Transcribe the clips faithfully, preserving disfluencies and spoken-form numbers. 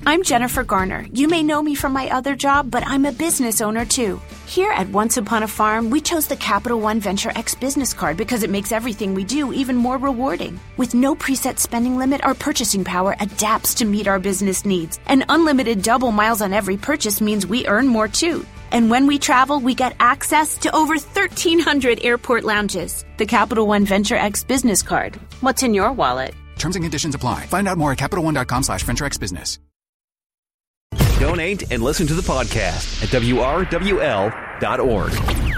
I'm Jennifer Garner. You may know me from my other job, but I'm a business owner too. Here at Once Upon a Farm, we chose the Capital One Venture X business card because it makes everything we do even more rewarding. With no preset spending limit, our purchasing power adapts to meet our business needs. And unlimited double miles on every purchase means we earn more too. And when we travel, we get access to over thirteen hundred airport lounges. The Capital One Venture X business card. What's in your wallet? Terms and conditions apply. Find out more at CapitalOne.com slash Venture X Business. Donate and listen to the podcast at W R W L dot org.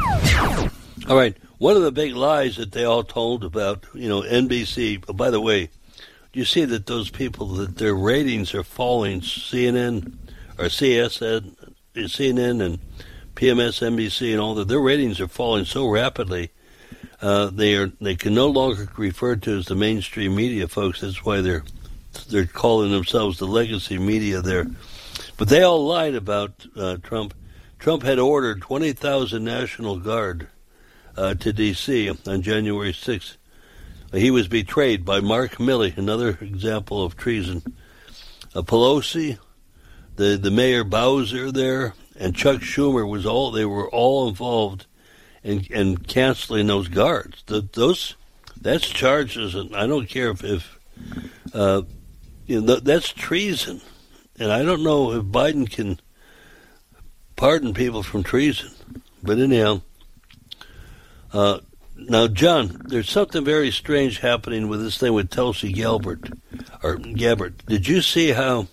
All right. One of the big lies that they all told about, you know, N B C. Oh, by the way, do you see that those people, that their ratings are falling? C N N or C S N, C N N and P M S N B C and all that, their ratings are falling so rapidly. Uh, they are they can no longer be referred to as the mainstream media, folks. That's why they're they're calling themselves the legacy media there. But they all lied about uh, Trump. Trump had ordered twenty thousand National Guard uh, to D C on January sixth. He was betrayed by Mark Milley, another example of treason. Uh, Pelosi, the, the Mayor Bowser there, and Chuck Schumer was all they were all involved in, in canceling those guards. The, those that's charges, and I don't care if, if uh, you know, that's treason. And I don't know if Biden can pardon people from treason. But anyhow, uh, now, John, there's something very strange happening with this thing with Tulsi Gabbard. Or Gabbard. Did you see how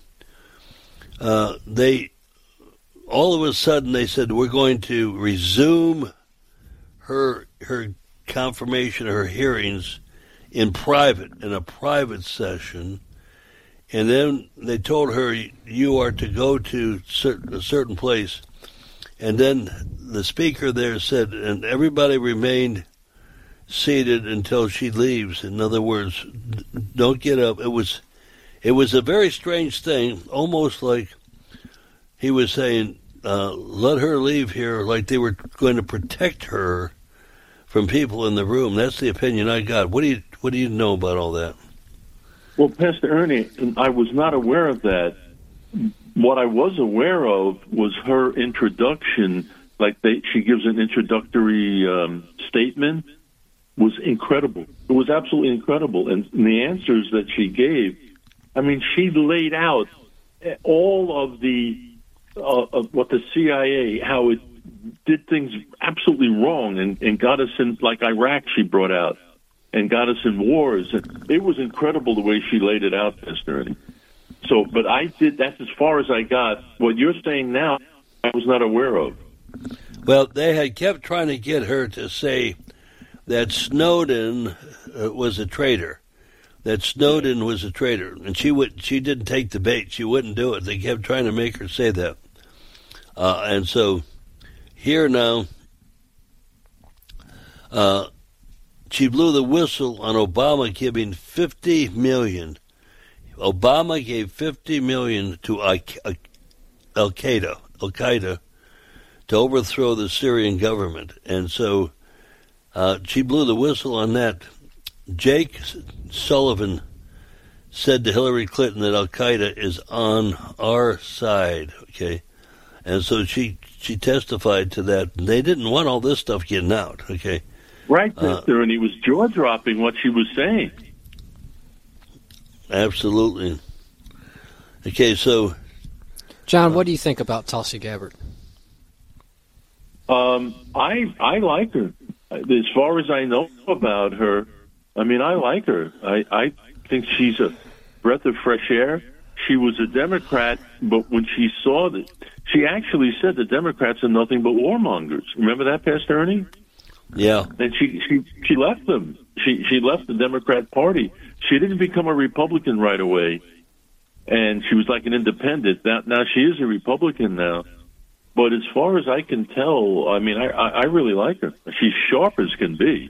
uh, they, all of a sudden, they said, we're going to resume her her confirmation, her hearings in private, in a private session. And then they told her, you are to go to a certain place. And then the speaker there said, and everybody remained seated until she leaves. In other words, don't get up. It was it was a very strange thing, almost like he was saying, uh, let her leave here, like they were going to protect her from people in the room. That's the opinion I got. What do you, what do you know about all that? Well, Pastor Ernie, I was not aware of that. What I was aware of was her introduction, like they, she gives an introductory um, statement, was incredible. It was absolutely incredible. And, and the answers that she gave, I mean, she laid out all of the, uh, of what the C I A, how it did things absolutely wrong and, and got us in, like Iraq she brought out, and got us in wars. It was incredible the way she laid it out, Pastor Ernie. So, but I did, that's as far as I got. What you're saying now, I was not aware of. Well, they had kept trying to get her to say that Snowden uh, was a traitor, that Snowden was a traitor. And she would, she didn't take the bait. She wouldn't do it. They kept trying to make her say that. Uh, and so here now, uh, she blew the whistle on Obama giving fifty million dollars. Obama gave fifty million dollars to Al Qaeda, Al Qaeda, to overthrow the Syrian government, and so uh, she blew the whistle on that. Jake Sullivan said to Hillary Clinton that Al Qaeda is on our side. Okay, and so she she testified to that. They didn't want all this stuff getting out. Okay. Right, Mister Uh, and he was jaw-dropping what she was saying. Absolutely. Okay, so... John, what do you think about Tulsi Gabbard? Um, I I like her. As far as I know about her, I mean, I like her. I, I think she's a breath of fresh air. She was a Democrat, but when she saw that, she actually said the Democrats are nothing but warmongers. Remember that, Pastor Ernie? Yeah. And she, she, she left them. She, she left the Democrat Party. She didn't become a Republican right away. And she was like an independent. Now, now she is a Republican now. But as far as I can tell, I mean, I, I, I really like her. She's sharp as can be.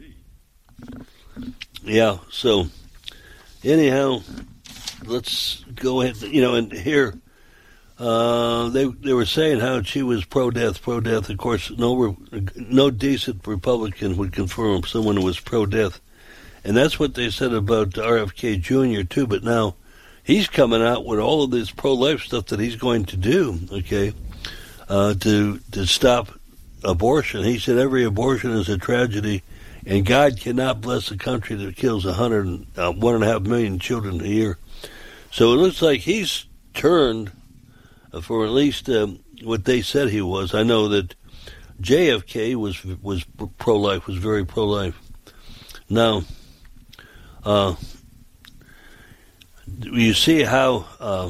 Yeah. So, anyhow, let's go ahead. You know, and here, uh, they they were saying how she was pro-death, pro-death. Of course, no no decent Republican would confirm someone who was pro-death. And that's what they said about R F K Junior, too. But now he's coming out with all of this pro-life stuff that he's going to do, okay, uh, to to stop abortion. He said every abortion is a tragedy, and God cannot bless a country that kills a hundred, uh, one and a half million children a year. So it looks like he's turned for at least um, what they said he was. I know that J F K was was pro-life, was very pro-life. Now, uh, you see how uh,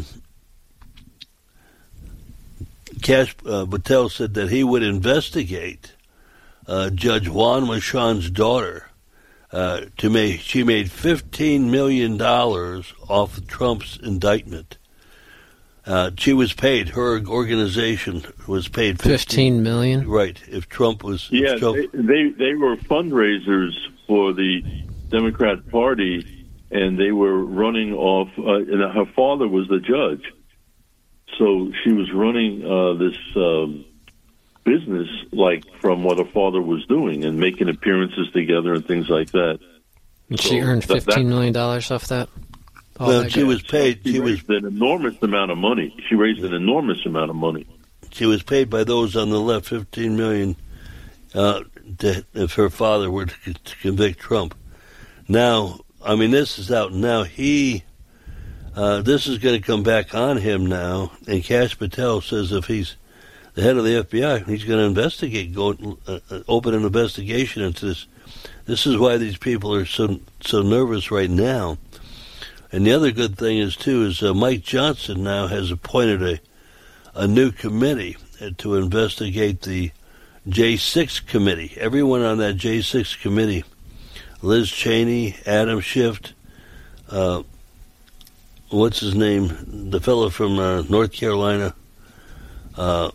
Kash uh, Patel said that he would investigate uh, Judge Juan Merchan's daughter. Uh, to make, she made fifteen million dollars off of Trump's indictment. Uh, she was paid. Her organization was paid fifteen million. Right. If Trump was, yeah, if Trump, they, they they were fundraisers for the Democrat Party, and they were running off. Uh, and her father was the judge, so she was running uh, this um, business like from what her father was doing and making appearances together and things like that. And so she earned that, fifteen million dollars off that. All well, that she good. was paid. She, she raised was an enormous amount of money. She raised an enormous amount of money. She was paid by those on the left fifteen million uh, to, if her father were to, to convict Trump. Now, I mean, this is out now. He, uh, this is going to come back on him now. And Kash Patel says if he's the head of the F B I, he's going to investigate, go uh, open an investigation into this. This is why these people are so so nervous right now. And the other good thing is too is uh, Mike Johnson now has appointed a a new committee to investigate the J six committee. Everyone on that J six committee, Liz Cheney, Adam Schiff, uh, what's his name, the fellow from uh, North Carolina, uh,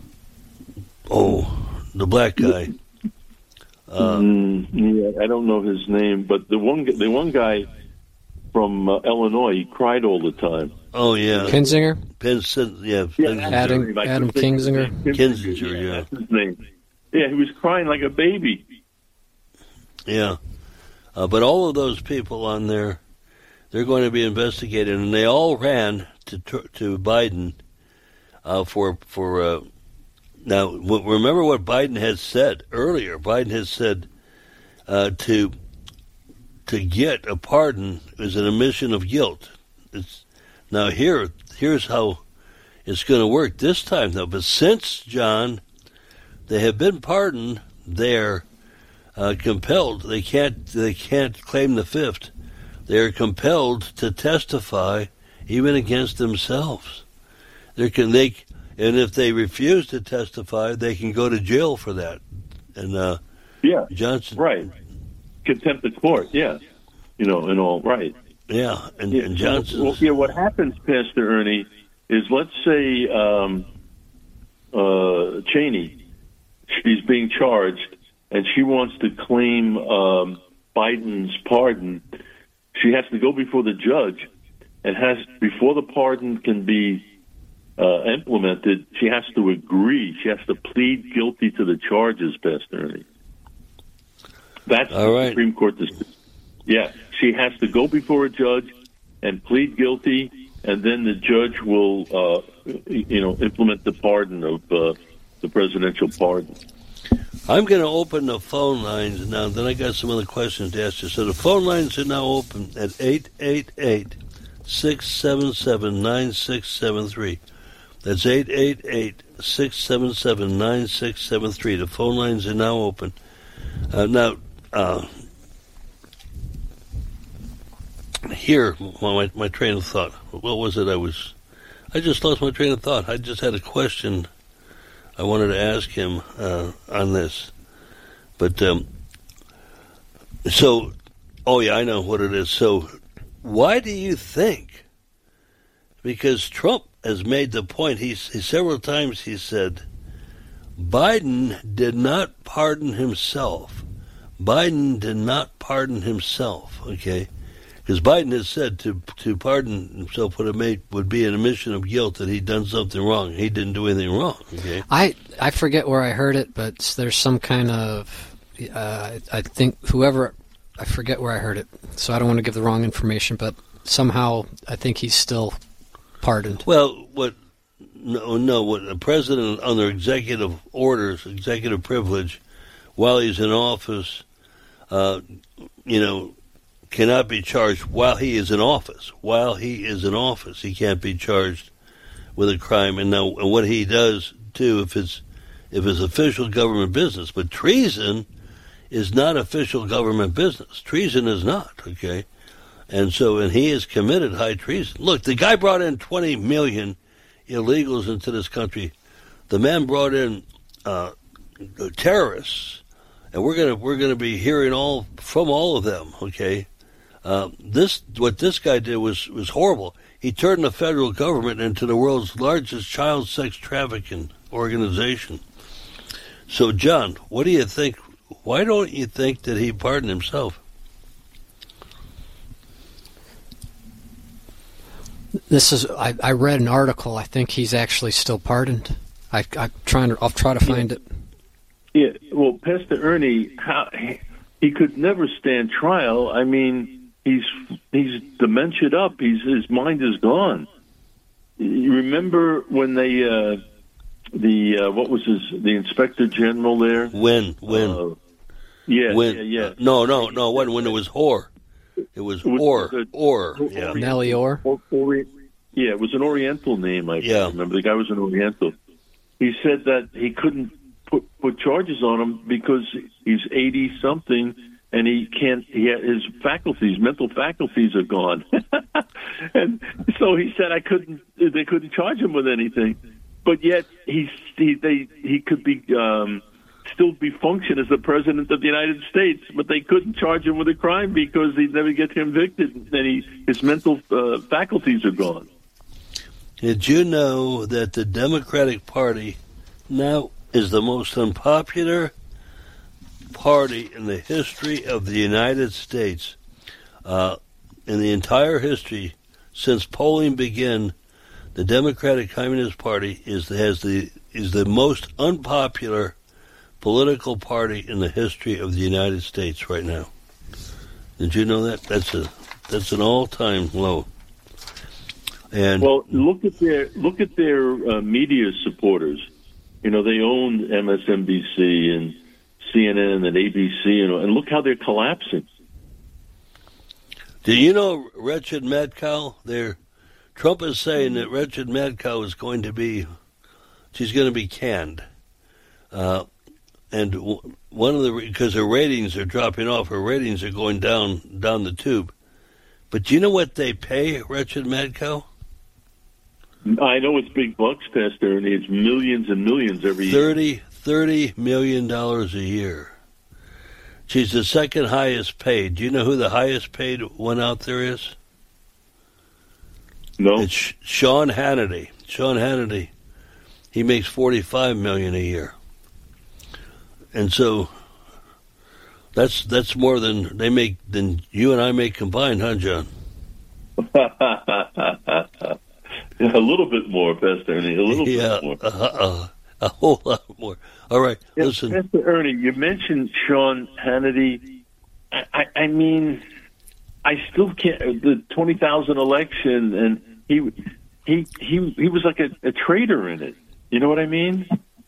oh, the black guy. Uh, mm, yeah, I don't know his name, but the one the one guy from uh, Illinois, he cried all the time. Oh yeah, Kinzinger. Penn, yeah, yeah Adam Adam Kinzinger. Kinzinger, yeah, that's his name. Yeah, he was crying like a baby. Yeah, uh, but all of those people on there, they're going to be investigated, and they all ran to to Biden uh, for for. Uh, now, remember what Biden had said earlier. Biden has said uh, to to get a pardon is an admission of guilt. It's, now here, here's how it's going to work this time, though. But since, John, they have been pardoned, they're uh, compelled. They can't. They can't claim the fifth. They are compelled to testify, even against themselves. They can. They and if they refuse to testify, they can go to jail for that. And uh, yeah, Johnson, right. Contempt of court, yeah, you know, and all right. Yeah, and, yeah, and Johnson. Well, yeah, what happens, Pastor Ernie, is let's say um, uh, Cheney, she's being charged, and she wants to claim um, Biden's pardon. She has to go before the judge, and has before the pardon can be uh, implemented. She has to agree. She has to plead guilty to the charges, Pastor Ernie. That's all the right. Supreme Court decision. Yeah, she has to go before a judge and plead guilty, and then the judge will, uh, you know, implement the pardon of uh, the presidential pardon. I'm going to open the phone lines now. Then I got some other questions to ask you. So the phone lines are now open at eight eight eight, six seven seven, nine six seven three. That's eight eight eight, six seven seven, nine six seven three. The phone lines are now open. Uh, now, uh, here, my, my train of thought. What was it I was... I just lost my train of thought. I just had a question I wanted to ask him uh, on this. But, um, so, oh yeah, I know what it is. So, why do you think, because Trump has made the point, he's, he, several times he said, Biden did not pardon himself. Biden did not pardon himself, okay? Because Biden has said to to pardon himself would have made would be an admission of guilt that he'd done something wrong. He didn't do anything wrong. Okay. I I forget where I heard it, but there's some kind of uh, I think whoever I forget where I heard it, so I don't want to give the wrong information. But somehow I think he's still pardoned. Well, what? No, no. What a president under executive orders, executive privilege, while he's in office, uh, you know, cannot be charged while he is in office. While he is in office, he can't be charged with a crime. And now, and what he does too, if it's if it's official government business, but treason is not official government business. Treason is not, okay? And so, and he has committed high treason. Look, the guy brought in twenty million illegals into this country. The man brought in uh, terrorists, and we're gonna we're gonna be hearing all from all of them, okay? Uh, this what this guy did was was horrible. He turned the federal government into the world's largest child sex trafficking organization. So, John, what do you think? Why don't you think that he pardoned himself? This is. I, I read an article. I think he's actually still pardoned. I, I'm trying to. I'll try to find it. Yeah. Well, Pastor Ernie, how, he could never stand trial. I mean, he's he's dementiaed up. He's his mind is gone. You remember when they uh, the uh, what was his the Inspector General there? When when uh, yeah when yeah yeah uh, no no no when when it was Orr. It was Orr, the, Orr, yeah. Nellie Orr? Or, or, yeah, it was an Oriental name, I yeah. remember. The guy was an Oriental. He said that he couldn't put, put charges on him because he's eighty-something, and he can't, he had, his faculties, mental faculties are gone. And so he said I couldn't, they couldn't charge him with anything. But yet, he's, he, they, he could be... Um, still be function as the president of the United States, but they couldn't charge him with a crime because he'd never get convicted, and he, his mental uh, faculties are gone. Did you know that the Democratic Party now is the most unpopular party in the history of the United States? Uh, in the entire history, since polling began, the Democratic Communist Party is has the is the most unpopular political party in the history of the United States right now. Did you know that? That's a that's an all-time low. And well, look at their look at their uh, media supporters. You know, they own M S N B C and C N N and A B C, you know, and look how they're collapsing. Do you know Wretched Mad Cow? There, Trump is saying that Wretched Mad Cow is going to be, she's going to be canned. Uh, And one of the because her ratings are dropping off, her ratings are going down down the tube. But do you know what they pay Wretched Mad Cow? I know it's big bucks, Pastor, and it's millions and millions every year. Thirty thirty million dollars a year. She's the second highest paid. Do you know who the highest paid one out there is? No. It's Sean Hannity. Sean Hannity. He makes forty five million a year. And so that's that's more than they make than you and I make combined, huh, John? A little bit more, Pastor Ernie. A little yeah, bit more. Uh, uh, a whole lot more. All right, yeah, listen. Pastor Ernie, you mentioned Sean Hannity. I, I, I mean, I still can't. The twenty thousand election, and he he he he was like a, a traitor in it. You know what I mean?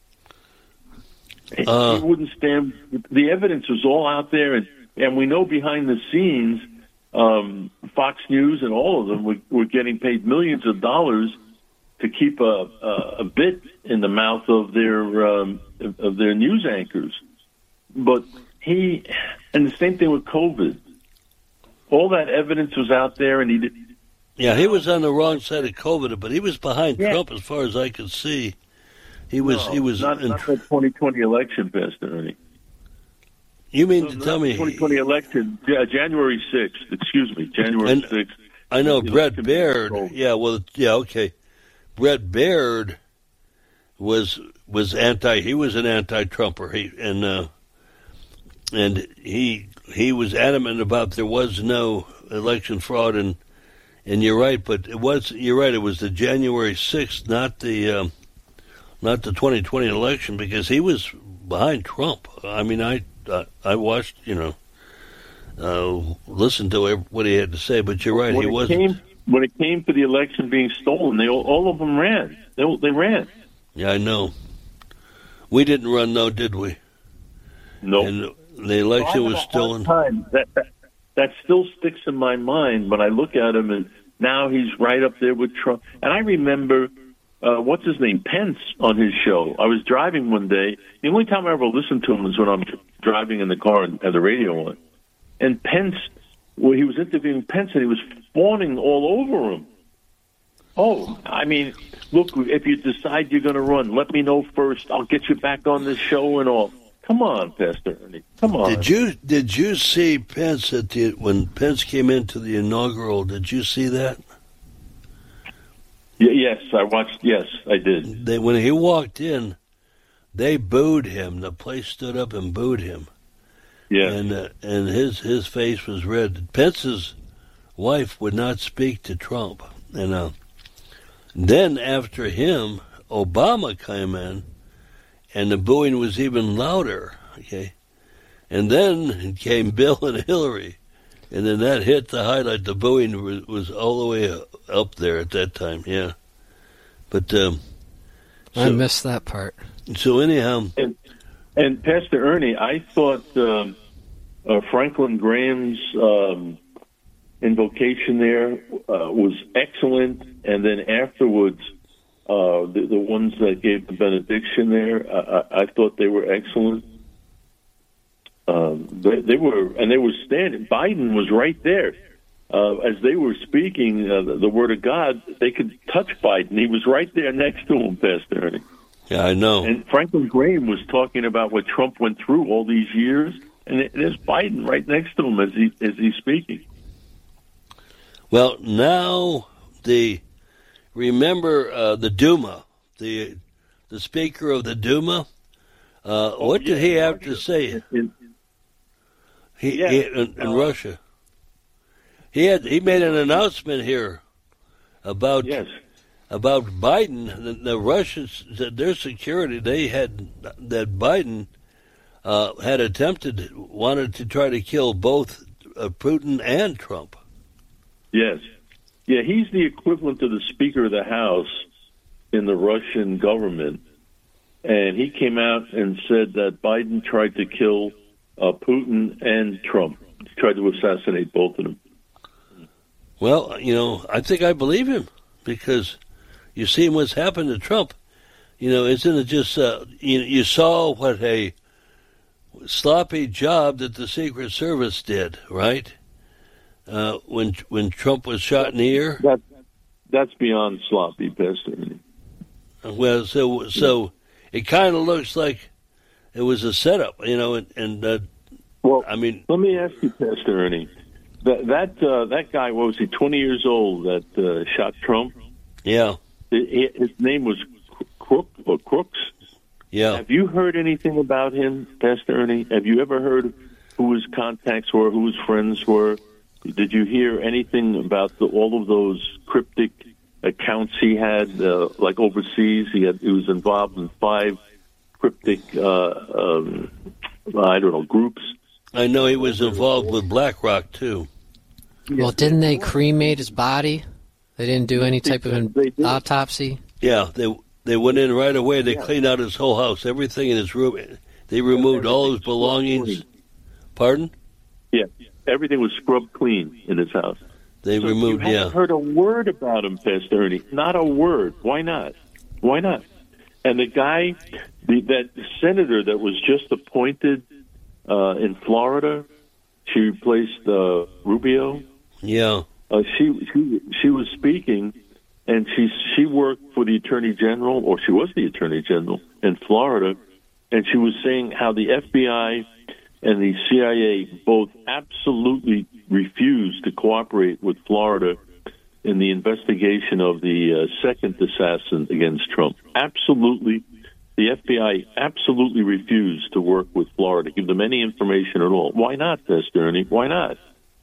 Uh, he wouldn't stand. The evidence was all out there, and, and we know behind the scenes, um, Fox News and all of them were, were getting paid millions of dollars to keep a, a, a bit in the mouth of their um, of their news anchors. But he, and the same thing with COVID. All that evidence was out there, and he did. Yeah, he was on the wrong side of COVID, but he was behind yeah. Trump as far as I could see. He was. No, he was. not, in, not the twenty twenty election, Pastor Ernie. You mean no, to tell me twenty twenty election, yeah, January sixth? Excuse me, January sixth. I know Brett Baird. Yeah, well, yeah, okay. Brett Baird was was anti. He was an anti-Trumper. He and uh, and he he was adamant about there was no election fraud, and and you're right. But it was you're right. It was the January sixth, not the. Um, Not the twenty twenty election, because he was behind Trump. I mean, I I, I watched, you know, uh, listened to what he had to say. But you're right, when he it wasn't. Came, when it came to the election being stolen, they all, all of them ran. They they ran. Yeah, I know. We didn't run, though, did we? No. And the election so was stolen. Time. That, that that still sticks in my mind when I look at him, and now he's right up there with Trump. And I remember, uh, what's his name, Pence, on his show. I was driving one day. The only time I ever listened to him was when I'm driving in the car and had the radio on. And Pence, well, he was interviewing Pence, and he was fawning all over him. Oh, I mean, look, if you decide you're going to run, let me know first. I'll get you back on the show and all. Come on, Pastor Ernie. Come on. Did you did you see Pence at the when Pence came into the inaugural? Did you see that? Y- yes, I watched. Yes, I did. They, when he walked in, they booed him. The place stood up and booed him. Yeah, and uh, and his his face was red. Pence's wife would not speak to Trump, and uh, then after him, Obama came in. And the booing was even louder, okay? And then came Bill and Hillary. And then that hit the highlight. The booing was, was all the way up there at that time, yeah. But um, so, I missed that part. So anyhow... And, and Pastor Ernie, I thought um, uh, Franklin Graham's um, invocation there uh, was excellent. And then afterwards... Uh, the, the ones that gave the benediction there, uh, I, I thought they were excellent. Um, they, they were, and they were standing. Biden was right there uh, as they were speaking uh, the, the word of God. They could touch Biden. He was right there next to him, Pastor Ernie. Yeah, I know. And Franklin Graham was talking about what Trump went through all these years, and there's Biden right next to him as he as he's speaking. Well, now the. Remember uh, the Duma, the the Speaker of the Duma. Uh, oh, what did yeah, he have Russia. to say? In, he, yeah. he in, in uh, Russia. He had he made an announcement here about yes. about Biden. The, the Russians, their security, they had that Biden uh, had attempted, wanted to try to kill both uh, Putin and Trump. Yes. Yeah, he's the equivalent of the Speaker of the House in the Russian government. And he came out and said that Biden tried to kill uh, Putin and Trump. He tried to assassinate both of them. Well, you know, I think I believe him because you see what's happened to Trump. You know, isn't it just, uh, you, you saw what a sloppy job that the Secret Service did, right? Uh, when when Trump was shot in the ear, that that's beyond sloppy, Pastor. Well, so so it kind of looks like it was a setup, you know. And, and uh, well, I mean, let me ask you, Pastor Ernie, that that uh, that guy, what was he, twenty years old, that uh, shot Trump? Yeah, his name was Crook or Crooks. Yeah. Have you heard anything about him, Pastor Ernie? Have you ever heard who his contacts were, who his friends were? Did you hear anything about the, all of those cryptic accounts he had, uh, like overseas? He had he was involved in five cryptic, uh, um, I don't know, groups. I know he was involved with BlackRock too. Well, didn't they cremate his body? They didn't do any type of an autopsy. Yeah, they they went in right away. They cleaned out his whole house, everything in his room. They removed all his belongings. Pardon? Yeah. Everything was scrubbed clean in his house. They so removed, you haven't yeah. heard a word about him, Pastor Ernie. Not a word. Why not? Why not? And the guy, the, that senator that was just appointed uh, in Florida, she replaced uh, Rubio. Yeah. Uh, she she she was speaking, and she she worked for the Attorney General, or she was the Attorney General in Florida, and she was saying how the F B I and the C I A both absolutely refused to cooperate with Florida in the investigation of the uh, second assassin against Trump. Absolutely. The F B I absolutely refused to work with Florida, give them any information at all. Why not, Pastor Ernie? Why not?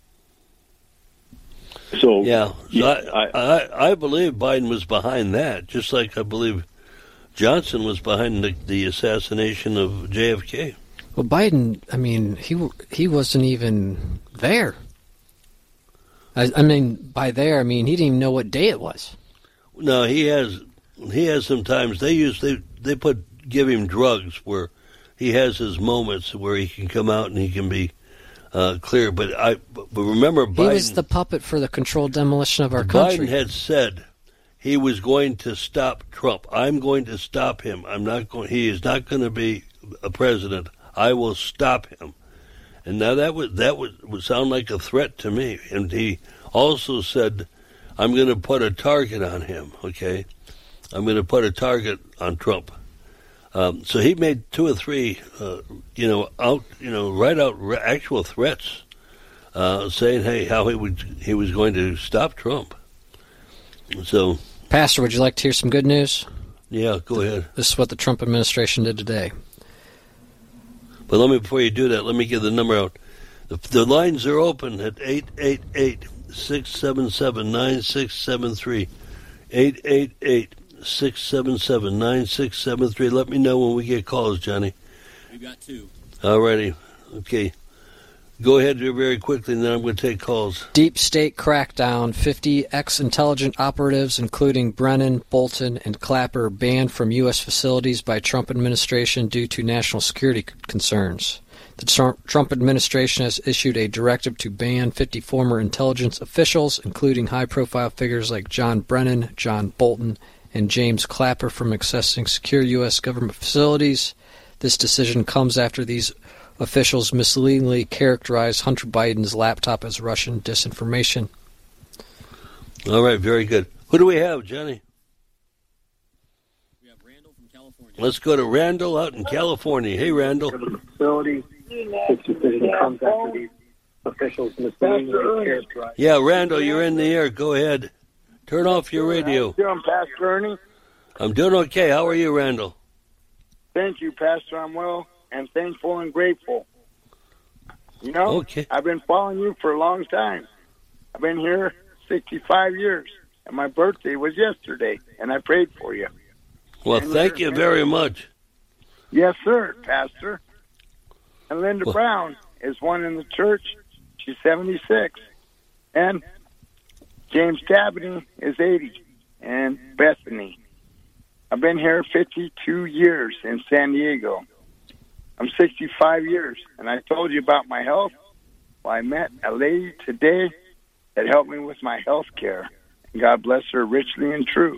So Yeah, so yeah I, I, I, I believe Biden was behind that, just like I believe Johnson was behind the, the assassination of J F K. Well, Biden, I mean, he he wasn't even there. I, I mean, by there, I mean he didn't even know what day it was. No, he has. He has sometimes they use they they put give him drugs where he has his moments where he can come out and he can be uh, clear. But I but remember Biden. He was the puppet for the controlled demolition of our Biden country. Biden had said he was going to stop Trump. I'm going to stop him. I'm not going. He is not going to be a president. I will stop him. And now that would that would, would sound like a threat to me. And he also said, I'm going to put a target on him, okay? I'm going to put a target on Trump. Um, so he made two or three, uh, you know, out, you know, right out re- actual threats, uh, saying, hey, how he would he was going to stop Trump. So, Pastor, would you like to hear some good news? Yeah, go ahead. This is what the Trump administration did today. But let me, before you do that, let me give the number out. The, the lines are open at eight eight eight, six seven seven, nine six seven three. eight eight eight, six seven seven, nine six seven three. Let me know when we get calls, Johnny. We've got two. All righty. Okay. Go ahead very quickly, and then I'm going to take calls. Deep state crackdown. fifty ex-intelligence operatives, including Brennan, Bolton, and Clapper, banned from U S facilities by Trump administration due to national security concerns. The Trump administration has issued a directive to ban fifty former intelligence officials, including high-profile figures like John Brennan, John Bolton, and James Clapper, from accessing secure U S government facilities. This decision comes after these officials misleadingly characterized Hunter Biden's laptop as Russian disinformation. All right, very good. Who do we have, Johnny? We have Randall from California. Let's go to Randall out in California. Hey, Randall. Facility. This decision comes after these officials misleadingly characterized. Yeah, Randall, you're in the air. Go ahead. Turn off your radio. How you doing, Pastor Ernie? I'm doing okay. How are you, Randall? Thank you, Pastor. I'm well and thankful and grateful. You know, okay. I've been following you for a long time. I've been here sixty-five years, and my birthday was yesterday, and I prayed for you. Well, and thank you very much. Yes, sir, Pastor. And Linda well, Brown is one in the church. She's seventy-six. And James Dabney is eighty. And Bethany. I've been here fifty-two years in San Diego. I'm sixty-five years, and I told you about my health. Well, I met a lady today that helped me with my health care. And God bless her richly and true.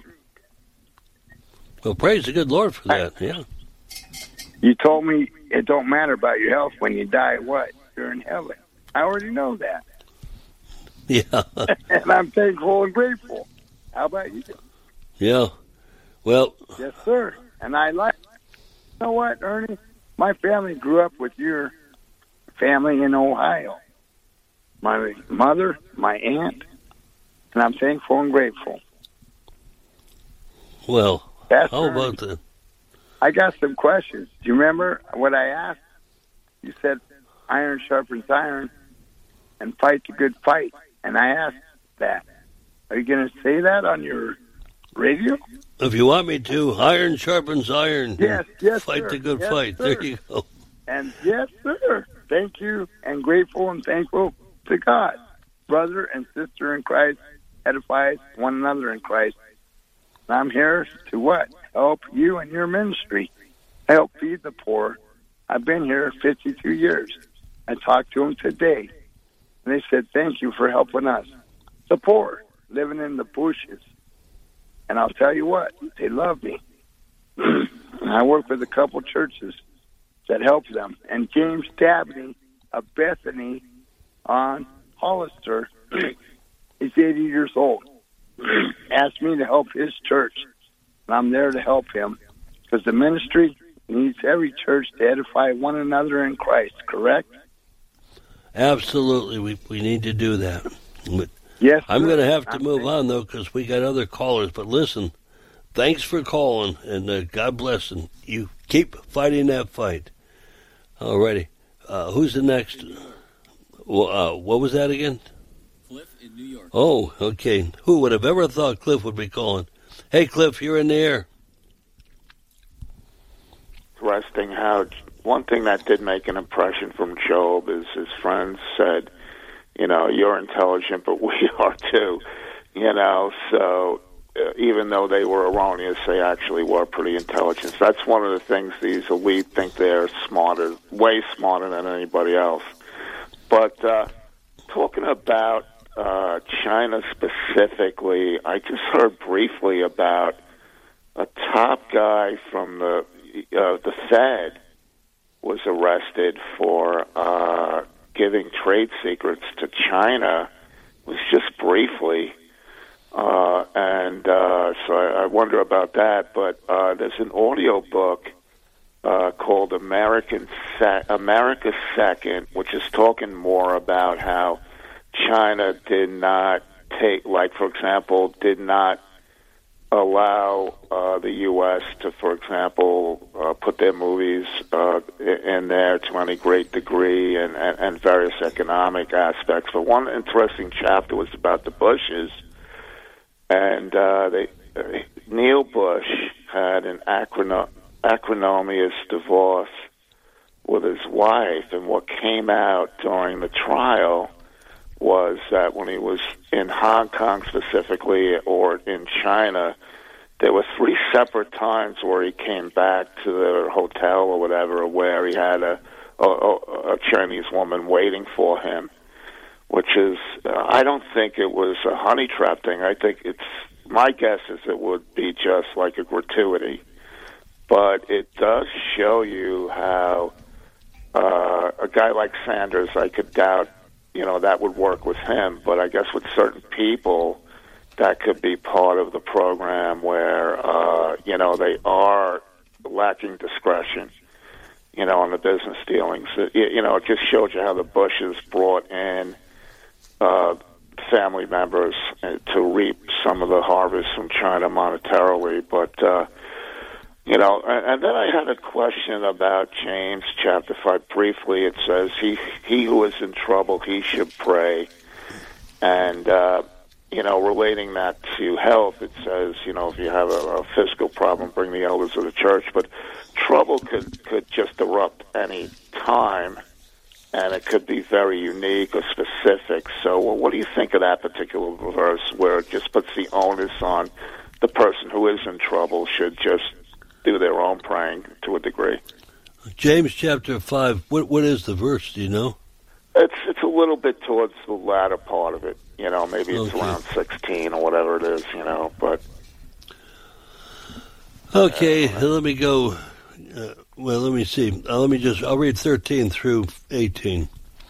Well, praise the good Lord for that, I, yeah. You told me it don't matter about your health when you die, what? You're in heaven. I already know that. Yeah. And I'm thankful and grateful. How about you? Yeah. Well. Yes, sir. And I like, you know what, Ernie? My family grew up with your family in Ohio. My mother, my aunt, and I'm thankful and grateful. Well, Pastor, how about that? I got some questions. Do you remember what I asked? You said, iron sharpens iron, and fight the good fight. And I asked that. Are you going to say that on your radio? If you want me to, iron sharpens iron. Yes, yes, Fight sir. the good yes, fight. Sir. There you go. And yes, sir. Thank you, and grateful and thankful to God. Brother and sister in Christ edifies one another in Christ. And I'm here to what? Help you and your ministry. Help feed the poor. I've been here fifty-two years. I talked to them today, and they said, thank you for helping us. The poor, living in the bushes. And I'll tell you what, they love me. And I work with a couple churches that help them. And James Dabney of Bethany on Hollister, he's eighty years old, asked me to help his church. And I'm there to help him because the ministry needs every church to edify one another in Christ, correct? Absolutely. We we need to do that. But yes, I'm going to have to I'm move saying. on, though, because we got other callers. But listen, thanks for calling, and uh, God bless, and you keep fighting that fight. All righty. Uh, who's the next? Well, uh, what was that again? Cliff in New York. Oh, okay. Who would have ever thought Cliff would be calling? Hey, Cliff, you're in the air. Westinghouse. One thing that did make an impression from Job is his friends said, you know, you're intelligent, but we are too, you know, so uh, even though they were erroneous, they actually were pretty intelligent. So that's one of the things these elite think they're smarter, way smarter than anybody else. But uh, talking about uh, China specifically, I just heard briefly about a top guy from the uh, the Fed was arrested for uh, giving trade secrets to China. It was just briefly. Uh, and uh, so I, I wonder about that. But uh, there's an audio book uh, called American Se- America Second, which is talking more about how China did not take, like, for example, did not allow uh, the U S to, for example, uh, put their movies uh, in there to any great degree, and, and, and various economic aspects. But one interesting chapter was about the Bushes, and uh, they, uh, Neil Bush had an acronym, acrimonious divorce with his wife, and what came out during the trial was that when he was in Hong Kong specifically, or in China, there were three separate times where he came back to the hotel or whatever, where he had a, a, a Chinese woman waiting for him, which is, uh, I don't think it was a honey trap thing. I think it's, my guess is it would be just like a gratuity. But it does show you how uh, a guy like Sanders, I could doubt, you know, that would work with him. But I guess with certain people, that could be part of the program where, uh, you know, they are lacking discretion, you know, on the business dealings. It, you know, it just showed you how the Bushes brought in uh, family members to reap some of the harvest from China monetarily. But, uh, you know, and, and then I had a question about James chapter five. Briefly, it says, he, he who is in trouble, he should pray. And, uh, you know, relating that to health, it says, you know, if you have a, a physical problem, bring the elders of the church. But trouble could, could just erupt any time, and it could be very unique or specific. So, well, what do you think of that particular verse where it just puts the onus on the person who is in trouble should just do their own praying to a degree? James chapter five, what what is the verse, do you know? It's it's a little bit towards the latter part of it. You know, maybe it's okay. around sixteen or whatever it is, you know, but... Okay, uh, let me go. Uh, well, let me see. Uh, let me just, I'll read thirteen through eighteen.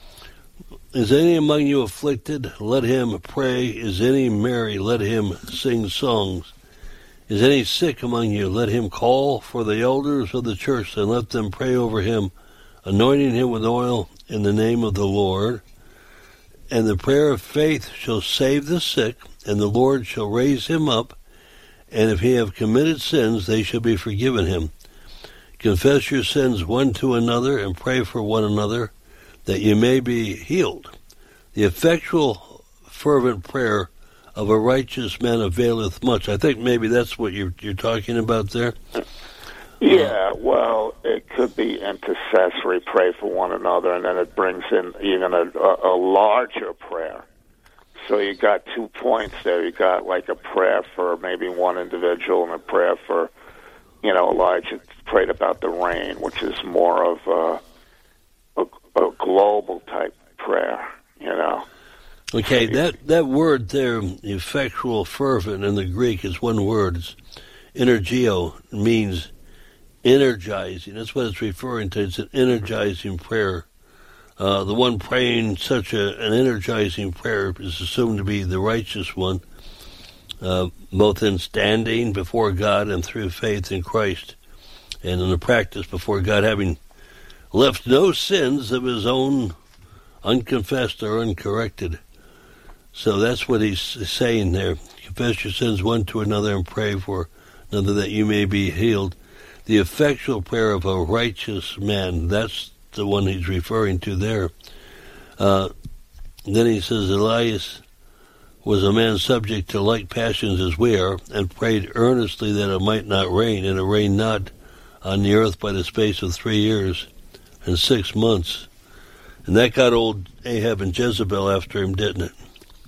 Is any among you afflicted? Let him pray. Is any merry? Let him sing songs. Is any sick among you? Let him call for the elders of the church, and let them pray over him, anointing him with oil in the name of the Lord. And the prayer of faith shall save the sick, and the Lord shall raise him up. And if he have committed sins, they shall be forgiven him. Confess your sins one to another, and pray for one another, that you may be healed. The effectual, fervent prayer of a righteous man availeth much. I think maybe that's what you're, you're talking about there. Yeah, well, it could be intercessory, pray for one another, and then it brings in even a, a, a larger prayer. So you got two points there. You got like a prayer for maybe one individual and a prayer for, you know, Elijah prayed about the rain, which is more of a, a, a global type prayer, you know. Okay, that, that word there, effectual, fervent, in the Greek is one word. It's energio, means energizing. That's what it's referring to. It's an energizing prayer. Uh, the one praying such a, an energizing prayer is assumed to be the righteous one, uh, both in standing before God and through faith in Christ, and in the practice before God, having left no sins of his own unconfessed or uncorrected. So that's what he's saying there. Confess your sins one to another and pray for another that you may be healed. The effectual prayer of a righteous man, that's the one he's referring to there. Uh, then he says, Elias was a man subject to like passions as we are, and prayed earnestly that it might not rain, and it rained not on the earth by the space of three years and six months. And that got old Ahab and Jezebel after him, didn't it?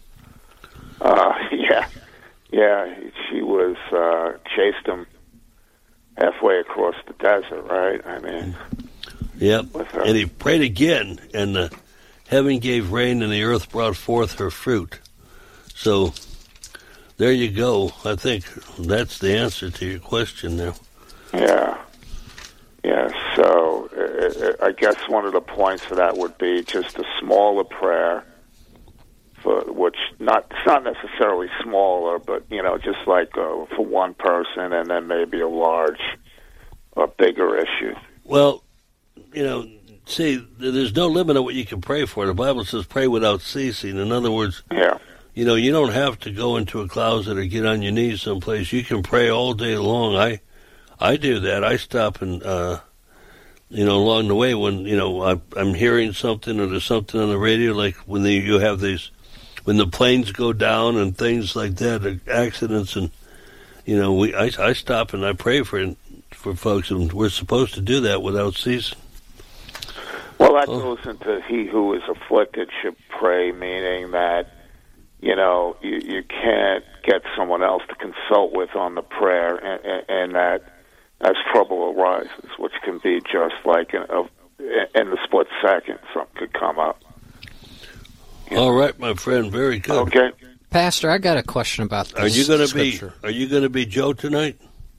Uh, yeah. Yeah, she was, uh, chased him halfway across the desert, right? I mean... Yep, and he prayed again, and uh, heaven gave rain, and the earth brought forth her fruit. So, there you go. I think that's the answer to your question there. Yeah. Yeah, so uh, I guess one of the points of that would be just a smaller prayer, for which not it's not necessarily smaller, but, you know, just like uh, for one person, and then maybe a large or bigger issue. Well, you know, see, there's no limit on what you can pray for. The Bible says pray without ceasing. In other words, yeah. you know, you don't have to go into a closet or get on your knees someplace. You can pray all day long. I I do that. I stop and, uh, you know, along the way when, you know, I, I'm hearing something or there's something on the radio, like when the, you have these, when the planes go down and things like that, accidents, and, you know, we I, I stop and I pray for for folks, and we're supposed to do that without ceasing. Well, that goes into he who is afflicted should pray, meaning that, you know, you, you can't get someone else to consult with on the prayer, and, and, and that as trouble arises, which can be just like in, a, in the split second, something could come up. You know? All right, my friend, very good. Okay. Pastor, I got a question about this. Are you going to be? Scripture. Are you going to be Joe tonight?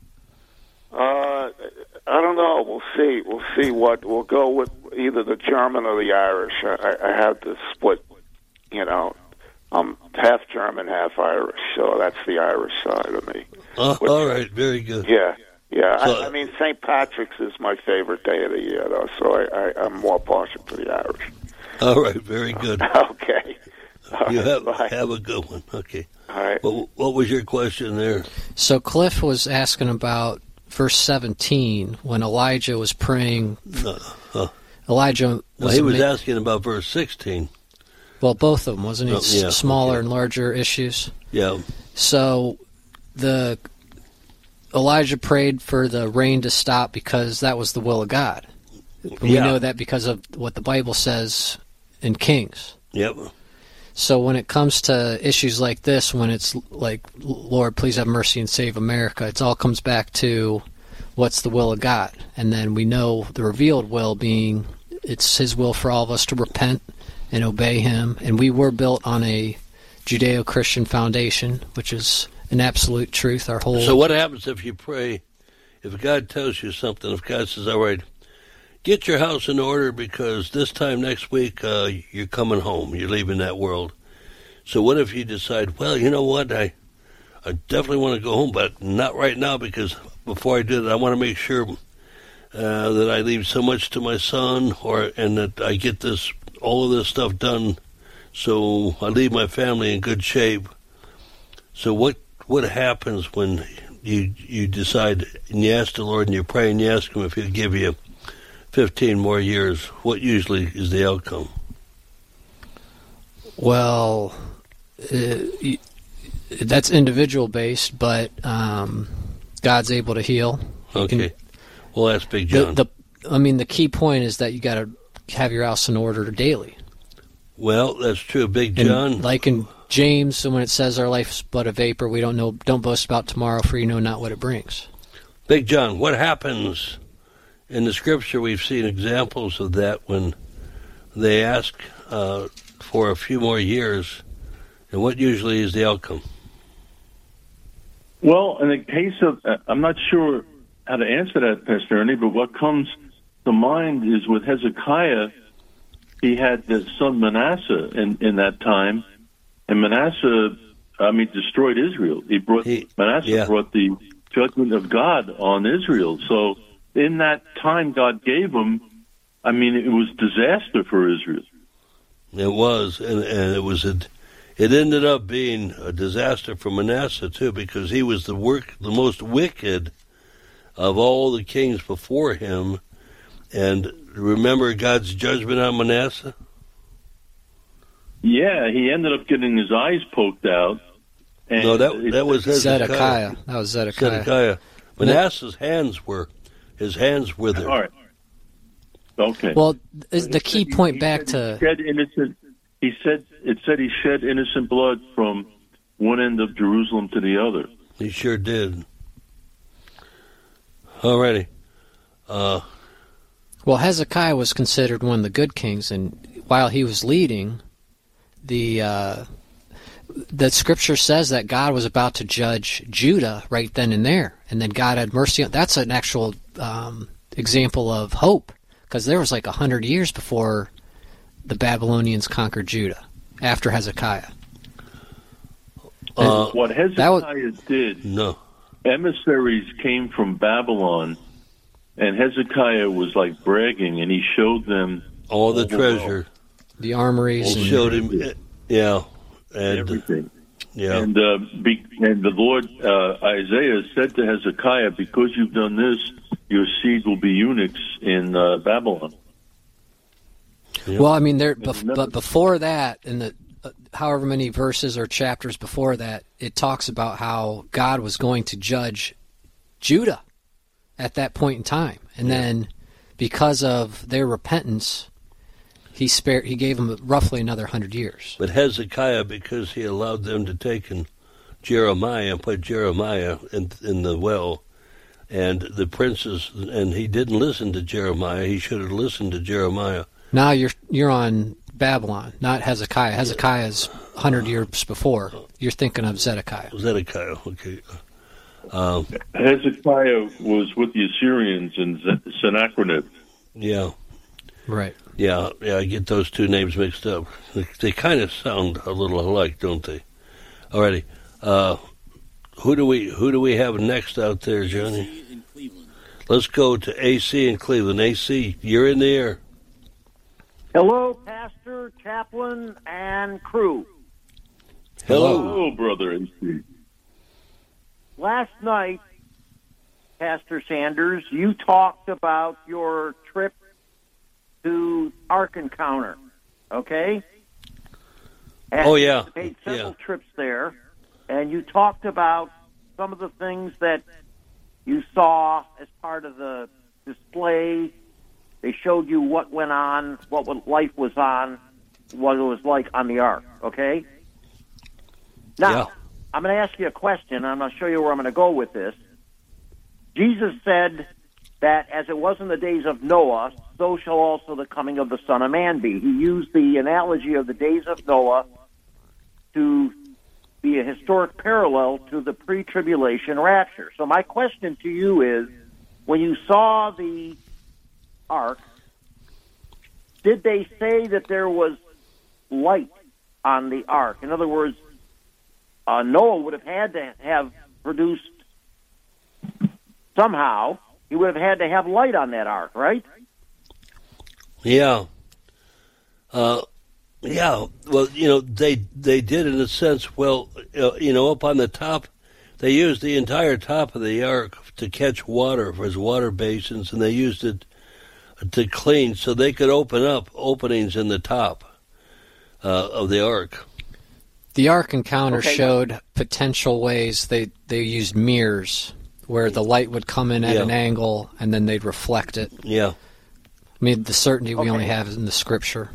Uh, I don't know. We'll see. We'll see what we'll go with. Either the German or the Irish. I, I have to split. You know, I'm half German, half Irish, so that's the Irish side of me. Uh, Which, all right, very good. Yeah, yeah. So, I, I mean, Saint Patrick's is my favorite day of the year, though, so I, I, I'm more partial to the Irish. All right, very good. Okay. All you right, have bye. have a good one. Okay. All right. What, what was your question there? So Cliff was asking about verse seventeen when Elijah was praying. Uh, uh, Elijah. well, he was asking about verse sixteen. Well, both of them, wasn't he? Oh, yeah, Smaller okay. and larger issues. Yeah. So the Elijah prayed for the rain to stop because that was the will of God. We yeah. know that because of what the Bible says in Kings. Yep. So when it comes to issues like this, when it's like, Lord, please have mercy and save America, it all comes back to what's the will of God. And then we know the revealed will being it's his will for all of us to repent and obey him. And we were built on a Judeo-Christian foundation, which is an absolute truth. Our whole. So what happens if you pray, if God tells you something, if God says, all right, get your house in order because this time next week uh, you're coming home, you're leaving that world. So what if you decide, well, you know what, I I definitely want to go home, but not right now because before I do that, I want to make sure uh, that I leave so much to my son or and that I get this all of this stuff done so I leave my family in good shape. So what what happens when you you decide and you ask the Lord and you pray and you ask him if he'll give you fifteen more years? What usually is the outcome? Well, uh, that's individual based, but um, God's able to heal. He okay. Can, well, that's Big John. The, the, I mean, the key point is that you got to have your house in order daily. Well, that's true. Big John. And like in James, when it says our life is but a vapor, we don't know. Don't boast about tomorrow, for you know not what it brings. Big John, what happens in the Scripture? We've seen examples of that when they ask uh, for a few more years, and what usually is the outcome? Well, in the case of, uh, I'm not sure how to answer that, Pastor Ernie, but what comes to mind is with Hezekiah, he had his son Manasseh in, in that time, and Manasseh, I mean, destroyed Israel. He brought he, Manasseh yeah. brought the judgment of God on Israel. So in that time God gave him, I mean, it was disaster for Israel. It was, and, and it was a, it ended up being a disaster for Manasseh too, because he was the work, the most wicked of all the kings before him. And remember God's judgment on Manasseh? Yeah, he ended up getting his eyes poked out. And no, that that was Hezekiah. Zedekiah. That was Zedekiah. Zedekiah. Manasseh's hands were, his hands withered. All right. Okay. Well, is the He key said he- point he back said to he shed innocent. He said it said he shed innocent blood from one end of Jerusalem to the other. He sure did. Alrighty. Uh, well, Hezekiah was considered one of the good kings, and while he was leading, the uh, the scripture says that God was about to judge Judah right then and there, and then God had mercy on. That's an actual um, example of hope, because there was like a hundred years before the Babylonians conquered Judah after Hezekiah. Uh, what Hezekiah was, did, no. emissaries came from Babylon, and Hezekiah was like bragging, and he showed them all the all treasure, wealth. the armories, he and showed him, yeah, and everything. Yeah, and uh, be, and the Lord uh, Isaiah said to Hezekiah, "Because you've done this, your seed will be eunuchs in uh, Babylon." Yep. Well, I mean, there, bef- but before that, in the uh, however many verses or chapters before that, it talks about how God was going to judge Judah at that point in time, and yeah. then because of their repentance, he spared. He gave them roughly another hundred years. But Hezekiah, because he allowed them to take in Jeremiah and put Jeremiah in, in the well, and the princes, and he didn't listen to Jeremiah. He should have listened to Jeremiah. Now you're you're on Babylon, not Hezekiah. Hezekiah's a hundred years before. You're thinking of Zedekiah. Zedekiah, okay. Um, Hezekiah was with the Assyrians in Sennacherib. Yeah. Right. Yeah, yeah, I get those two names mixed up. They, they kind of sound a little alike, don't they? Alrighty. Uh, who do we who do we have next out there, Johnny? A C in Cleveland. Let's go to A C in Cleveland. A C, you're in the air. Hello, Pastor, Chaplain, and crew. Hello. Hello, brother A C. Last night, Pastor Sanders, you talked about your trip to Ark Encounter, okay? And oh, yeah. You made several yeah. trips there, and you talked about some of the things that you saw as part of the display. They showed you what went on, what life was on, what it was like on the Ark, okay? Now, yeah. I'm going to ask you a question, and I'm going to show you where I'm going to go with this. Jesus said that as it was in the days of Noah, so shall also the coming of the Son of Man be. He used the analogy of the days of Noah to be a historic parallel to the pre-tribulation rapture. So my question to you is, when you saw the Ark, did they say that there was light on the Ark? In other words, uh, Noah would have had to have produced somehow, he would have had to have light on that Ark, right? Yeah. Uh, yeah. Well, you know, they they did in a sense. Well, uh, you know, up on the top, they used the entire top of the Ark to catch water for his water basins, and they used it to clean, so they could open up openings in the top uh, of the Ark. The Ark Encounter okay. showed potential ways they they used mirrors where the light would come in at yeah. an angle and then they'd reflect it. Yeah. I mean, the certainty we okay. only have is in the Scripture.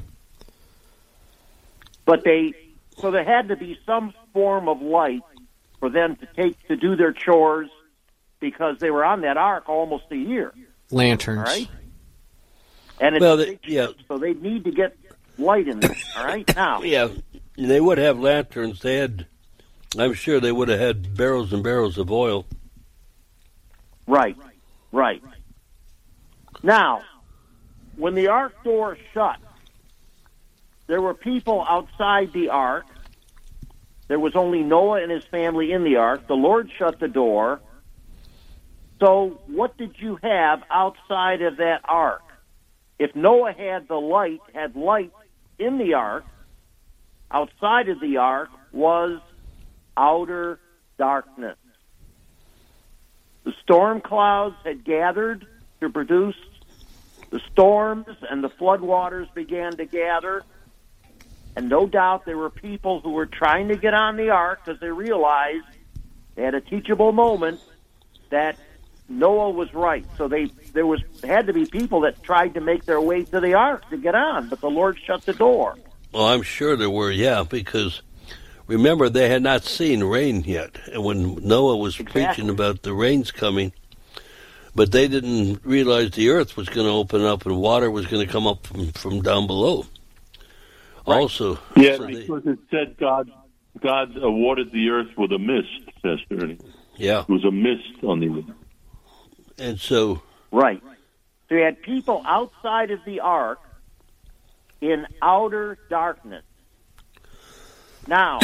But they, so there had to be some form of light for them to take to do their chores because they were on that Ark almost a year. Lanterns. All right. And it's well, they, yeah. so they need to get light in there. All right. Now. Yeah, they would have lanterns. They had, I'm sure, they would have had barrels and barrels of oil. Right. Right. Now, when the Ark door shut, there were people outside the Ark. There was only Noah and his family in the Ark. The Lord shut the door. So what did you have outside of that Ark? If Noah had the light, had light in the Ark, outside of the Ark was outer darkness. The storm clouds had gathered to produce the storms, and the floodwaters began to gather. And no doubt there were people who were trying to get on the Ark because they realized they had a teachable moment that Noah was right. So they there was had to be people that tried to make their way to the ark to get on, but the Lord shut the door. Well, I'm sure there were, yeah, because remember they had not seen rain yet, and when Noah was Exactly. preaching about the rains coming, but they didn't realize the earth was going to open up and water was going to come up from, from down below. Right. Also, Yeah, so they- because it said God God uh, watered the earth with a mist, Pastor Ernie. yeah, It was a mist on the earth. and so Right. So you had people outside of the ark in outer darkness. Now,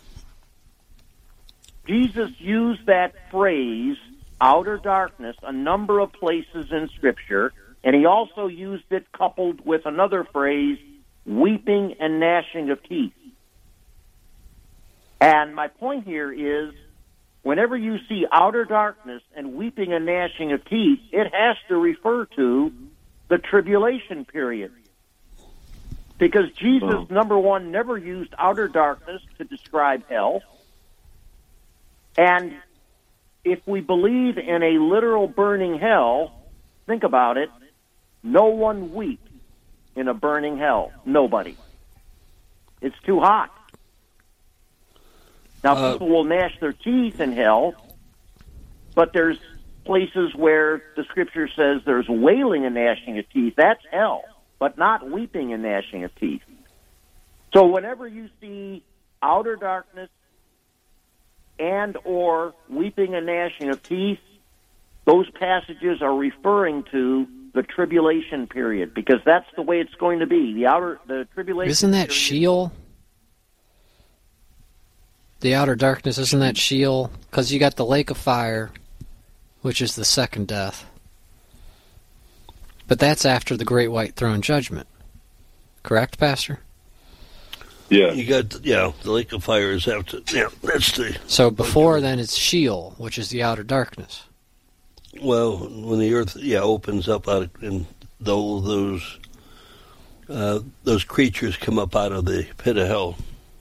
Jesus used that phrase, outer darkness, a number of places in Scripture, and he also used it coupled with another phrase, weeping and gnashing of teeth. And my point here is, whenever you see outer darkness and weeping and gnashing of teeth, it has to refer to the tribulation period. Because Jesus, Oh. number one, never used outer darkness to describe hell. And if we believe in a literal burning hell, think about it, no one weeps in a burning hell. Nobody. It's too hot. Now, Uh, people will gnash their teeth in hell, but there's places where the Scripture says there's wailing and gnashing of teeth. That's hell, but not weeping and gnashing of teeth. So whenever you see outer darkness and or weeping and gnashing of teeth, those passages are referring to the tribulation period, because that's the way it's going to be. The outer, the tribulation. Isn't that period- Sheol? The outer darkness, isn't that Sheol? Because you got the lake of fire, which is the second death. But that's after the great white throne judgment. Correct, Pastor? Yeah. you got yeah, the lake of fire is after. Yeah, that's the So before then it's Sheol, which is the outer darkness. well when the earth yeah opens up out of, and all those uh, those creatures come up out of the pit of hell.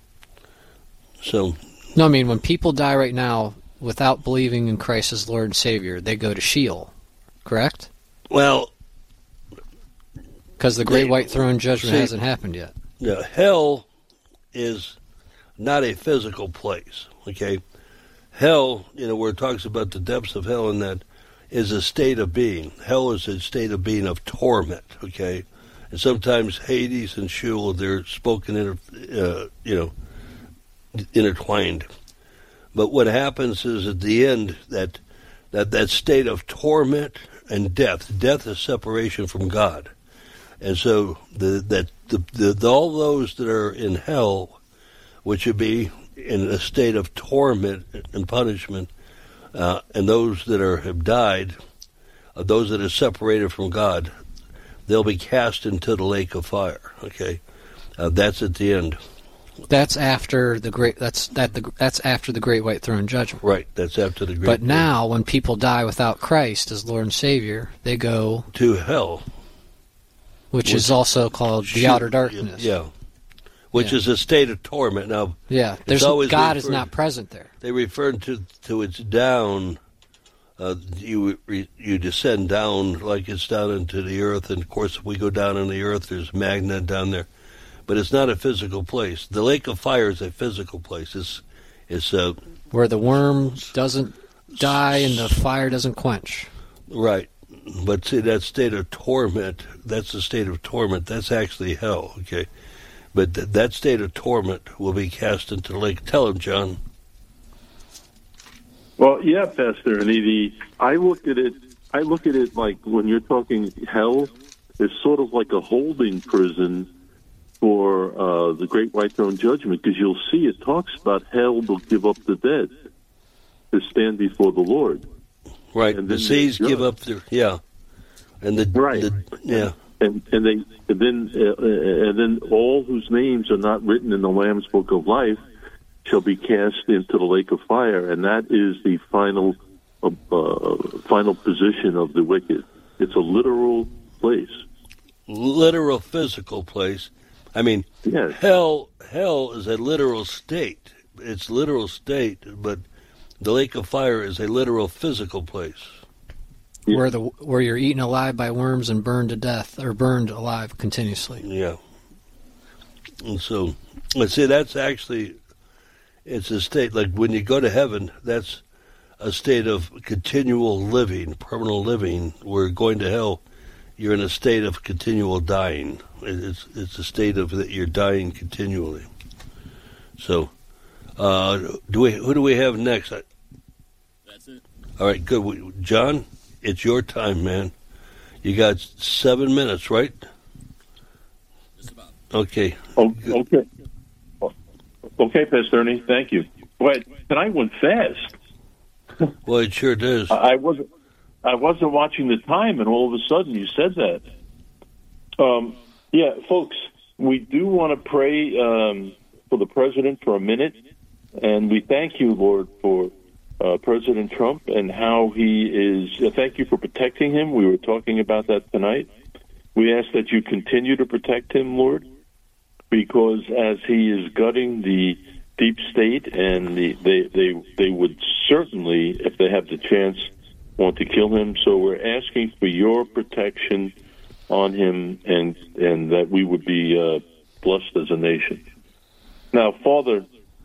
So No, I mean, when people die right now without believing in Christ as Lord and Savior, they go to Sheol. Correct? well. Because the great They- white throne judgment see- hasn't happened yet. Now, hell is not a physical place, okay? Hell, you know, where it talks about the depths of hell and that, is a state of being. Hell is a state of being of torment, okay? And sometimes Hades and Sheol, they're spoken, inter, uh, you know, intertwined. But what happens is at the end, that, that, that state of torment and death, death is separation from God. And so the, that the, the, the, all those that are in hell, which would be in a state of torment and punishment, uh, and those that are have died, uh, those that are separated from God, they'll be cast into the lake of fire. Okay, uh, that's at the end. That's after the great. That's that. The, that's after the great white throne judgment. Right. That's after the great. But now, when people die without Christ as Lord and Savior, they go to hell, which, which is also called the shoot, outer darkness. Yeah, which Yeah. is a state of torment. Now, Yeah, it's there's always God is referred- not present there. They refer to to its down. Uh, you you descend down like it's down into the earth, and of course, if we go down in the earth, there's magna down there. But it's not a physical place. The lake of fire is a physical place. It's it's uh, Where the worm doesn't die and the fire doesn't quench. right. But see, that state of torment, that's the state of torment. That's actually hell. Okay, but th- that state of torment will be cast into the lake. Tell him, John. Well, yeah, Pastor, and the I look at it. I look at it like when you're talking hell, it's sort of like a holding prison for uh, the Great White Throne Judgment, because you'll see it talks about hell will give up the dead to stand before the Lord. Right, And the then seas they give judge. up their yeah, and the Right. the, yeah. And and they and then uh, and then all whose names are not written in the Lamb's Book of Life shall be cast into the lake of fire, and that is the final uh, uh, final position of the wicked. It's a literal place. Literal physical place. I mean, Yes. hell hell is a literal state. It's literal state, but the lake of fire is a literal physical place. Yeah. where the where you're eaten alive by worms and burned to death, or burned alive continuously. Yeah. And so, let's say that's actually, it's a state, like when you go to heaven, that's a state of continual living, permanent living, where going to hell, you're in a state of continual dying. It's it's a state of that you're dying continually. So, uh, do we? Who do we have next? That's it. All right, good. We, John, it's your time, man. You got seven minutes, right? Just about. Okay. Oh, okay. Okay, Pastor Ernie, thank you. But tonight went fast. Well, it sure does. I wasn't. I wasn't watching the time, and all of a sudden you said that. Um, yeah, folks, we do want to pray um, for the president for a minute, and we thank you, Lord, for uh, President Trump and how he is. Uh, thank you for protecting him. We were talking about that tonight. We ask that you continue to protect him, Lord, because as he is gutting the deep state, and the, they they they would certainly, if they have the chance, want to kill him. So we're asking for your protection on him, and and that we would be uh, blessed as a nation. Now, Father,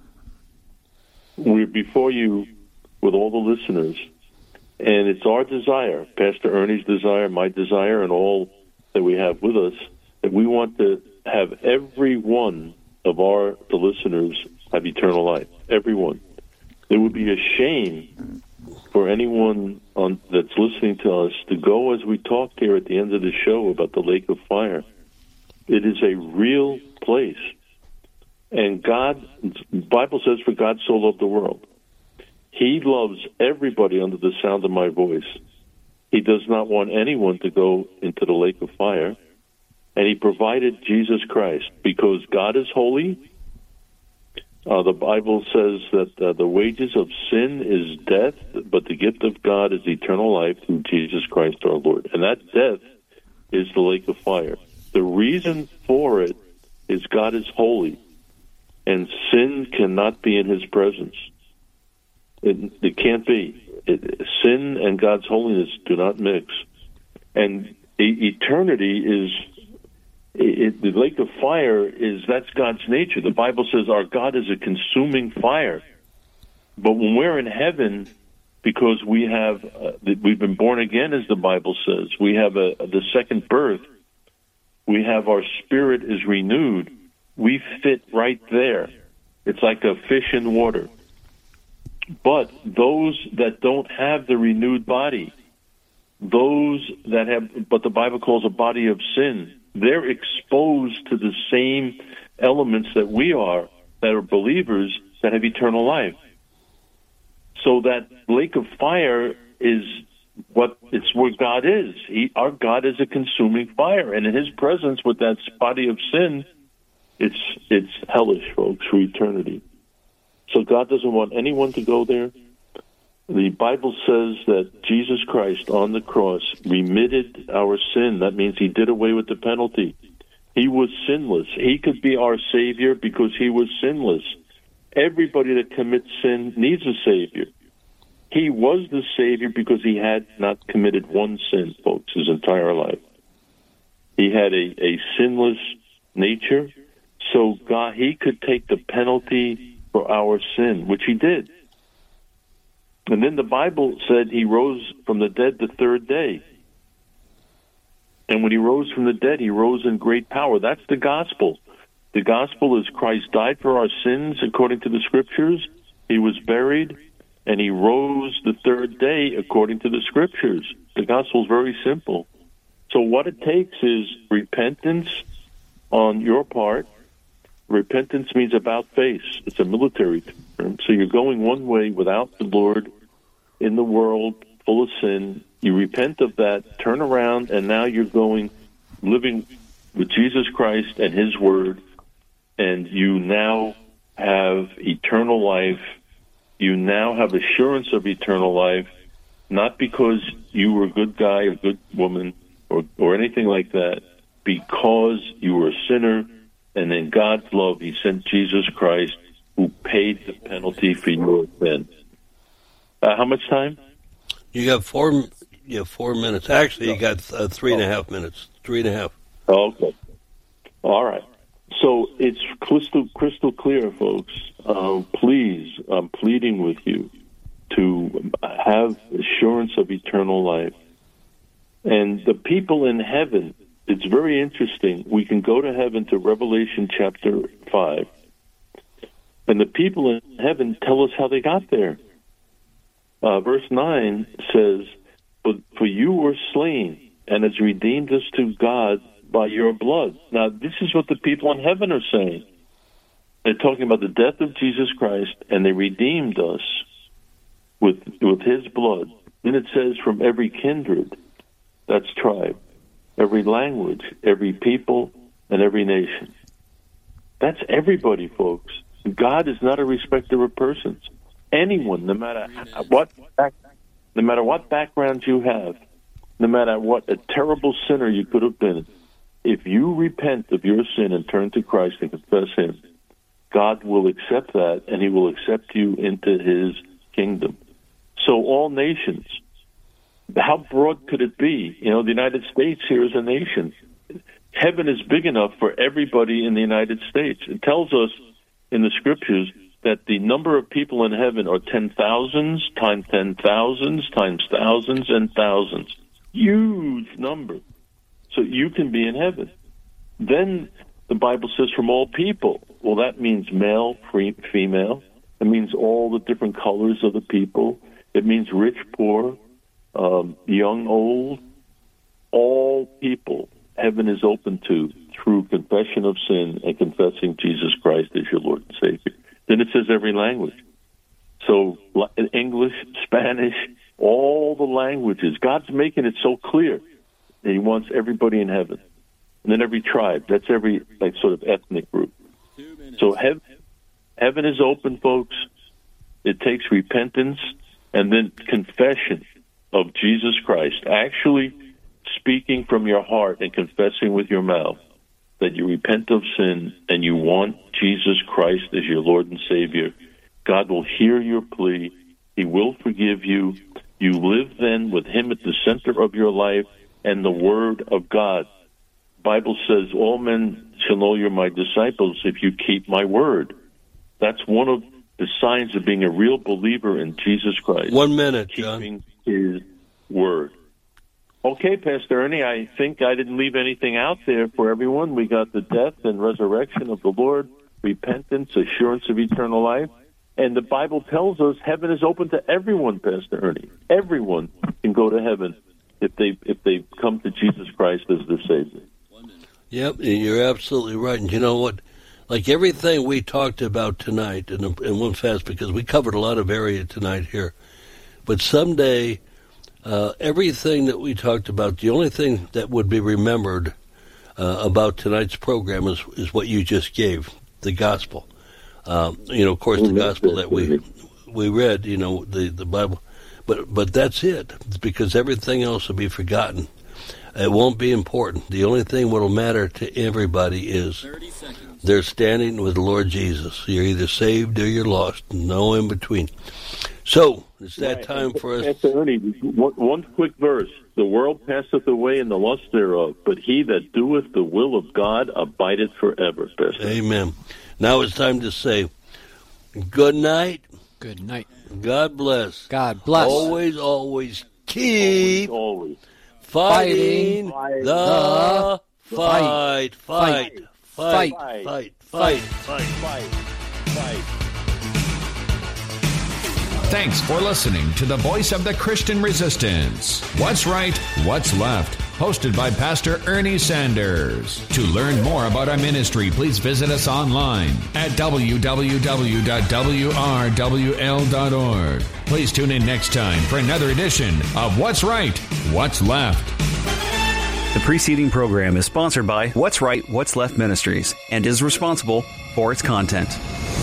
we're before you with all the listeners, and it's our desire, Pastor Ernie's desire, my desire, and all that we have with us, that we want to have every one of our the listeners have eternal life. Everyone. It would be a shame for anyone on, that's listening to us to go, as we talked here at the end of the show about the lake of fire. It is a real place. And God, the Bible says, for God so loved the world. He loves everybody under the sound of my voice. He does not want anyone to go into the lake of fire. And he provided Jesus Christ because God is holy. Uh, the Bible says that uh, the wages of sin is death, but the gift of God is eternal life through Jesus Christ our Lord. And that death is the lake of fire. The reason for it is God is holy, and sin cannot be in his presence. It, it can't be. It, sin and God's holiness do not mix. And e- eternity is... It, the lake of fire is, that's God's nature. The Bible says our God is a consuming fire. But when we're in heaven, because we have, uh, we've been born again, as the Bible says, we have a, the second birth, we have our spirit is renewed, we fit right there. It's like a fish in water. But those that don't have the renewed body, those that have, but the Bible calls a body of sin, they're exposed to the same elements that we are, that are believers, that have eternal life. So that lake of fire is what, it's where God is. He, our God is a consuming fire, and in his presence with that body of sin, it's it's hellish, folks, for eternity. So God doesn't want anyone to go there. The Bible says that Jesus Christ on the cross remitted our sin. That means he did away with the penalty. He was sinless. He could be our Savior because he was sinless. Everybody that commits sin needs a Savior. He was the Savior because he had not committed one sin, folks, his entire life. He had a, a sinless nature, so God, he could take the penalty for our sin, which he did. And then the Bible said he rose from the dead the third day. And when he rose from the dead, he rose in great power. That's the gospel. The gospel is Christ died for our sins according to the scriptures. He was buried, and he rose the third day according to the scriptures. The gospel is very simple. So what it takes is repentance on your part. Repentance means about face. It's a military term. So you're going one way without the Lord in the world, full of sin. You repent of that, turn around, and now you're going, living with Jesus Christ and his word, and you now have eternal life. You now have assurance of eternal life, not because you were a good guy, a good woman, or, or anything like that, because you were a sinner, and in God's love, he sent Jesus Christ, who paid the penalty for your sin. Uh, how much time? You got four. Yeah, four minutes. Actually, you got uh, three and a half minutes. Three and a half. Okay. All right. So it's crystal crystal clear, folks. Uh, please, I'm pleading with you to have assurance of eternal life. And the people in heaven, it's very interesting. We can go to heaven to Revelation chapter five. And the people in heaven tell us how they got there. Uh, verse nine says, but for you were slain, and has redeemed us to God by your blood. Now, this is what the people in heaven are saying. They're talking about the death of Jesus Christ, and they redeemed us with with his blood. Then it says, from every kindred, that's tribe, every language, every people, and every nation. That's everybody, folks. God is not a respecter of persons. Anyone, no matter what, no matter what background you have, no matter what a terrible sinner you could have been, if you repent of your sin and turn to Christ and confess him, God will accept that, and he will accept you into his kingdom. So all nations, how broad could it be? You know, the United States here is a nation. Heaven is big enough for everybody in the United States. It tells us in the scriptures that the number of people in heaven are ten thousands times ten thousands times thousands and thousands. Huge number. So you can be in heaven. Then the Bible says from all people. Well, that means male, free, female. It means all the different colors of the people. It means rich, poor, um, young, old. All people heaven is open to through confession of sin and confessing Jesus Christ as your Lord and Savior. Then it says every language. So English, Spanish, all the languages. God's making it so clear that he wants everybody in heaven. And then every tribe. That's every like sort of ethnic group. So heaven, heaven is open, folks. It takes repentance and then confession of Jesus Christ. Actually speaking from your heart and confessing with your mouth that you repent of sin and you want Jesus Christ as your Lord and Savior. God will hear your plea. He will forgive you. You live then with him at the center of your life and the Word of God. The Bible says, all men shall know you're my disciples if you keep my word. That's one of the signs of being a real believer in Jesus Christ. One minute, John. Keeping his word. Okay, Pastor Ernie, I think I didn't leave anything out there for everyone. We got the death and resurrection of the Lord, repentance, assurance of eternal life. And the Bible tells us heaven is open to everyone, Pastor Ernie. Everyone can go to heaven if they if they come to Jesus Christ as their Savior. Yep, you're absolutely right. And you know what? Like everything we talked about tonight, and, and one fast, because we covered a lot of area tonight here, but someday... Uh, everything that we talked about, the only thing that would be remembered uh, about tonight's program is, is what you just gave, the gospel. Um, you know, of course, the gospel that we we read, you know, the, the Bible. But but that's it, because everything else will be forgotten. It won't be important. The only thing that will matter to everybody is they're standing with the Lord Jesus. You're either saved or you're lost. No in between. So, it's that right. time for us. Pastor Ernie, one, one quick verse. The world passeth away and the lust thereof, but he that doeth the will of God abideth forever, Pastor. Amen. Now it's time to say, good night. Good night. God bless. God bless. Always, always keep always, always. fighting, fighting the fight. Fight. Fight. Fight. Fight. Fight. Fight. Fight. Fight. Fight. Fight. Thanks for listening to the Voice of the Christian Resistance. What's Right, What's Left? Hosted by Pastor Ernie Sanders. To learn more about our ministry, please visit us online at w w w dot w r w l dot org. Please tune in next time for another edition of What's Right, What's Left. The preceding program is sponsored by What's Right, What's Left Ministries and is responsible for its content.